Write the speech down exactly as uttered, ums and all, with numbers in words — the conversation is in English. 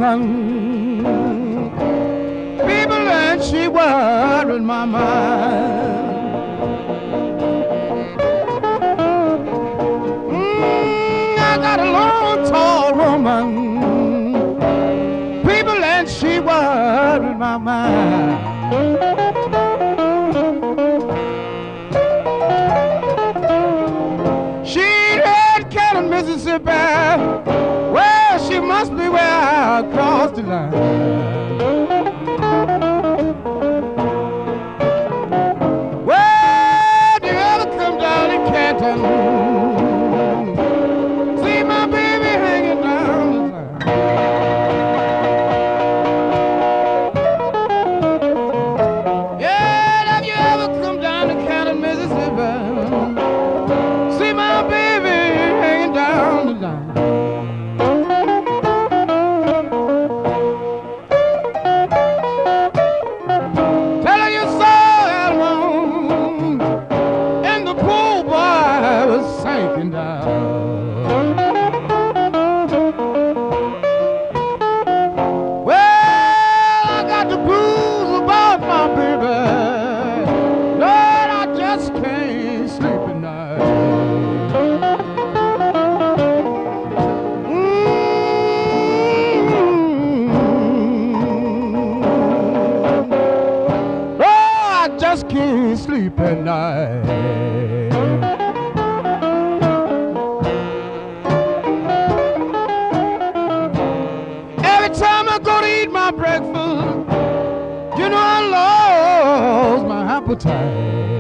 woman. People and she worried my mind. Mm, I got a long, tall woman. People and she worried my mind. Mississippi, well, she must be where I crossed the line. Well, do you ever come down to Canton? See my baby hanging down the line. Yeah, have you ever come down to Canton, Mississippi? See my baby down the line. Tell her you saw that one and the poor boy was sinking down. Well, I got the blues about my baby. Lord, I just can't sleep at night. Just can't sleep at night. Every time I go to eat my breakfast, you know I lost my appetite.